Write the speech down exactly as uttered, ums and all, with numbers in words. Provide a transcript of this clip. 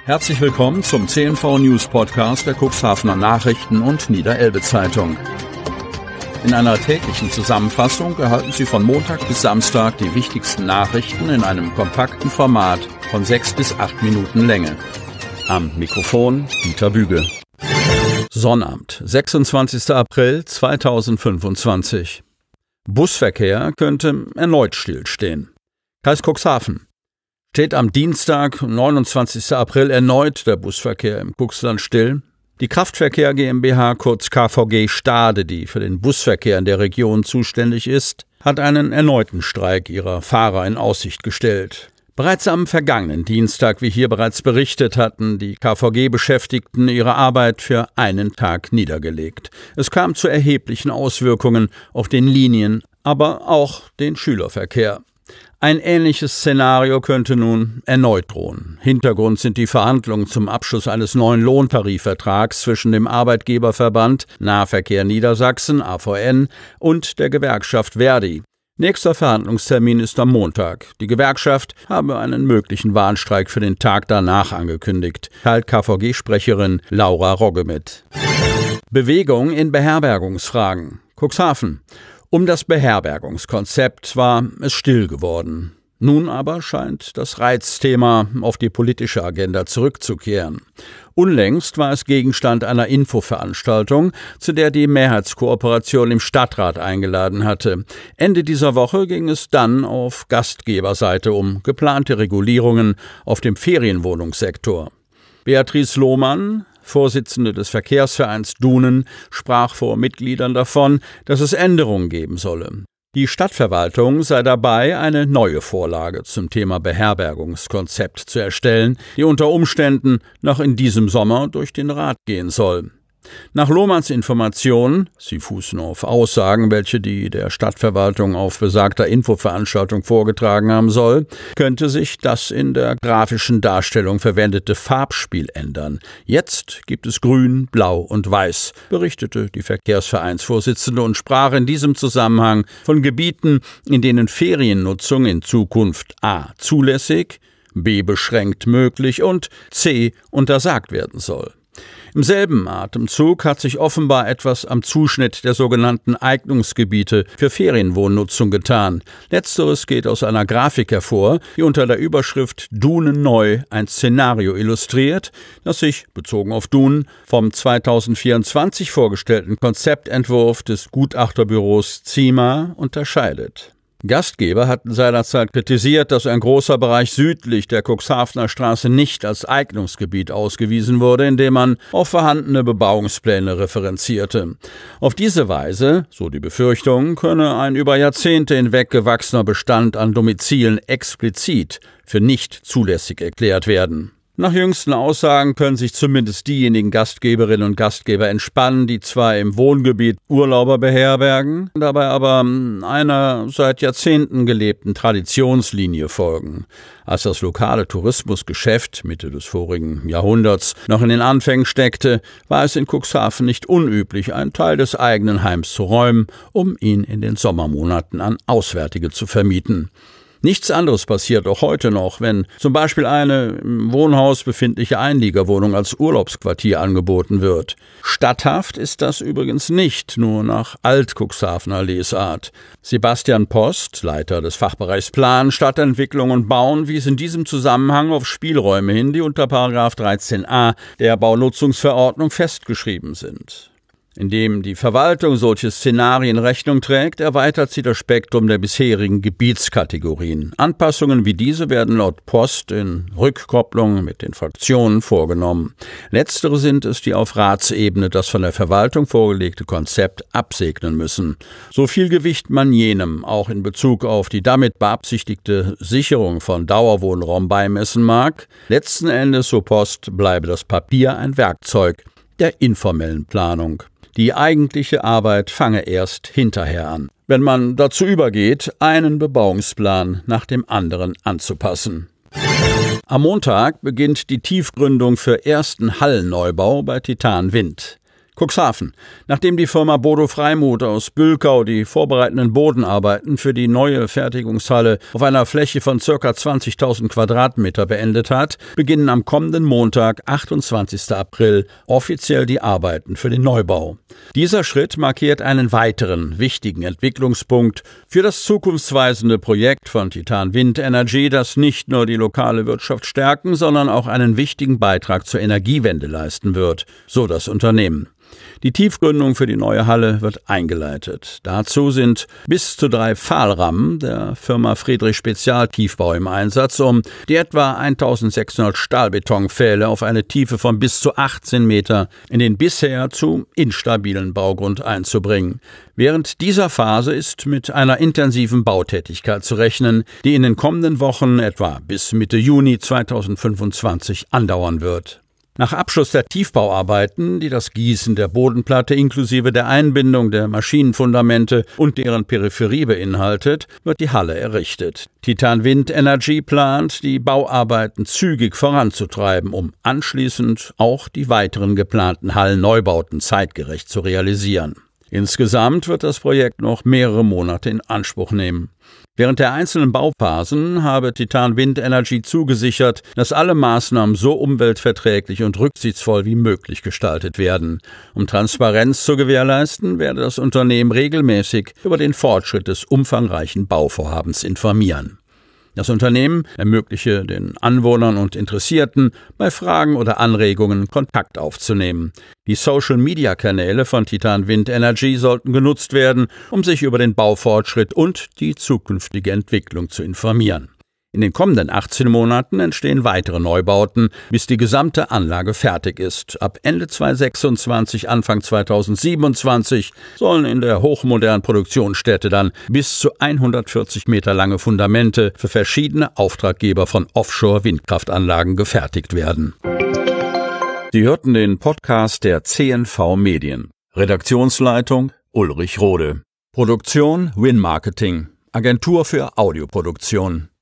Herzlich willkommen zum C N V News Podcast der Cuxhavener Nachrichten und Niederelbe Zeitung. In einer täglichen Zusammenfassung erhalten Sie von Montag bis Samstag die wichtigsten Nachrichten in einem kompakten Format von sechs bis acht Minuten Länge. Am Mikrofon Dieter Büge. Sonnabend, sechsundzwanzigster April zweitausendfünfundzwanzig. Busverkehr könnte erneut stillstehen. Kreis Cuxhaven. Steht am Dienstag, neunundzwanzigster April, erneut der Busverkehr im Cuxland still. Die Kraftverkehr GmbH, kurz K V G Stade, die für den Busverkehr in der Region zuständig ist, hat einen erneuten Streik ihrer Fahrer in Aussicht gestellt. Bereits am vergangenen Dienstag, wie hier bereits berichtet, hatten die K V G-Beschäftigten ihre Arbeit für einen Tag niedergelegt. Es kam zu erheblichen Auswirkungen auf den Linien, aber auch den Schülerverkehr. Ein ähnliches Szenario könnte nun erneut drohen. Hintergrund sind die Verhandlungen zum Abschluss eines neuen Lohntarifvertrags zwischen dem Arbeitgeberverband Nahverkehr Niedersachsen A V N und der Gewerkschaft Verdi. Nächster Verhandlungstermin ist am Montag. Die Gewerkschaft habe einen möglichen Warnstreik für den Tag danach angekündigt, teilt K V G-Sprecherin Laura Rogge mit. Bewegung in Beherbergungsfragen. Cuxhaven. Um das Beherbergungskonzept war es still geworden. Nun aber scheint das Reizthema auf die politische Agenda zurückzukehren. Unlängst war es Gegenstand einer Infoveranstaltung, zu der die Mehrheitskooperation im Stadtrat eingeladen hatte. Ende dieser Woche ging es dann auf Gastgeberseite um geplante Regulierungen auf dem Ferienwohnungssektor. Beatrice Lohmann, Vorsitzende des Verkehrsvereins Dunen, sprach vor Mitgliedern davon, dass es Änderungen geben solle. Die Stadtverwaltung sei dabei, eine neue Vorlage zum Thema Beherbergungskonzept zu erstellen, die unter Umständen noch in diesem Sommer durch den Rat gehen soll. Nach Lohmanns Informationen, sie fußen auf Aussagen, welche die der Stadtverwaltung auf besagter Infoveranstaltung vorgetragen haben soll, könnte sich das in der grafischen Darstellung verwendete Farbspiel ändern. Jetzt gibt es Grün, Blau und Weiß, berichtete die Verkehrsvereinsvorsitzende und sprach in diesem Zusammenhang von Gebieten, in denen Feriennutzung in Zukunft a. zulässig, b. beschränkt möglich und c. untersagt werden soll. Im selben Atemzug hat sich offenbar etwas am Zuschnitt der sogenannten Eignungsgebiete für Ferienwohnnutzung getan. Letzteres geht aus einer Grafik hervor, die unter der Überschrift Dunen neu ein Szenario illustriert, das sich, bezogen auf Dunen, vom zweitausendvierundzwanzig vorgestellten Konzeptentwurf des Gutachterbüros Zima unterscheidet. Gastgeber hatten seinerzeit kritisiert, dass ein großer Bereich südlich der Cuxhavener Straße nicht als Eignungsgebiet ausgewiesen wurde, indem man auf vorhandene Bebauungspläne referenzierte. Auf diese Weise, so die Befürchtung, könne ein über Jahrzehnte hinweg gewachsener Bestand an Domizilen explizit für nicht zulässig erklärt werden. Nach jüngsten Aussagen können sich zumindest diejenigen Gastgeberinnen und Gastgeber entspannen, die zwar im Wohngebiet Urlauber beherbergen, dabei aber einer seit Jahrzehnten gelebten Traditionslinie folgen. Als das lokale Tourismusgeschäft Mitte des vorigen Jahrhunderts noch in den Anfängen steckte, war es in Cuxhaven nicht unüblich, einen Teil des eigenen Heims zu räumen, um ihn in den Sommermonaten an Auswärtige zu vermieten. Nichts anderes passiert auch heute noch, wenn zum Beispiel eine im Wohnhaus befindliche Einliegerwohnung als Urlaubsquartier angeboten wird. Statthaft ist das übrigens nicht, nur nach Alt-Cuxhavener Lesart. Sebastian Post, Leiter des Fachbereichs Plan, Stadtentwicklung und Bauen, wies in diesem Zusammenhang auf Spielräume hin, die unter Paragraph dreizehn a der Baunutzungsverordnung festgeschrieben sind. Indem die Verwaltung solche Szenarien Rechnung trägt, erweitert sie das Spektrum der bisherigen Gebietskategorien. Anpassungen wie diese werden laut Post in Rückkopplung mit den Fraktionen vorgenommen. Letztere sind es, die auf Ratsebene das von der Verwaltung vorgelegte Konzept absegnen müssen. So viel Gewicht man jenem auch in Bezug auf die damit beabsichtigte Sicherung von Dauerwohnraum beimessen mag, letzten Endes, so Post, bleibe das Papier ein Werkzeug der informellen Planung. Die eigentliche Arbeit fange erst hinterher an, wenn man dazu übergeht, einen Bebauungsplan nach dem anderen anzupassen. Am Montag beginnt die Tiefgründung für ersten Hallenneubau bei Titan Wind. Cuxhaven. Nachdem die Firma Bodo Freimuth aus Bülkau die vorbereitenden Bodenarbeiten für die neue Fertigungshalle auf einer Fläche von ca. zwanzigtausend Quadratmeter beendet hat, beginnen am kommenden Montag, achtundzwanzigsten April, offiziell die Arbeiten für den Neubau. Dieser Schritt markiert einen weiteren wichtigen Entwicklungspunkt für das zukunftsweisende Projekt von Titan Wind Energy, das nicht nur die lokale Wirtschaft stärken, sondern auch einen wichtigen Beitrag zur Energiewende leisten wird, so das Unternehmen. Die Tiefgründung für die neue Halle wird eingeleitet. Dazu sind bis zu drei Pfahlrammen der Firma Friedrich Spezial Tiefbau im Einsatz, um die etwa eintausendsechshundert Stahlbetonpfähle auf eine Tiefe von bis zu achtzehn Meter in den bisher zu instabilen Baugrund einzubringen. Während dieser Phase ist mit einer intensiven Bautätigkeit zu rechnen, die in den kommenden Wochen etwa bis Mitte Juni zweitausendfünfundzwanzig andauern wird. Nach Abschluss der Tiefbauarbeiten, die das Gießen der Bodenplatte inklusive der Einbindung der Maschinenfundamente und deren Peripherie beinhaltet, wird die Halle errichtet. Titan Wind Energy plant, die Bauarbeiten zügig voranzutreiben, um anschließend auch die weiteren geplanten Hallenneubauten zeitgerecht zu realisieren. Insgesamt wird das Projekt noch mehrere Monate in Anspruch nehmen. Während der einzelnen Bauphasen habe Titan Wind Energy zugesichert, dass alle Maßnahmen so umweltverträglich und rücksichtsvoll wie möglich gestaltet werden. Um Transparenz zu gewährleisten, werde das Unternehmen regelmäßig über den Fortschritt des umfangreichen Bauvorhabens informieren. Das Unternehmen ermögliche den Anwohnern und Interessierten, bei Fragen oder Anregungen Kontakt aufzunehmen. Die Social-Media-Kanäle von Titan Wind Energy sollten genutzt werden, um sich über den Baufortschritt und die zukünftige Entwicklung zu informieren. In den kommenden achtzehn Monaten entstehen weitere Neubauten, bis die gesamte Anlage fertig ist. Ab Ende zweitausendsechsundzwanzig, Anfang zweitausendsiebenundzwanzig sollen in der hochmodernen Produktionsstätte dann bis zu hundertvierzig Meter lange Fundamente für verschiedene Auftraggeber von Offshore-Windkraftanlagen gefertigt werden. Sie hörten den Podcast der C N V Medien. Redaktionsleitung Ulrich Rode. Produktion Win Marketing, Agentur für Audioproduktion.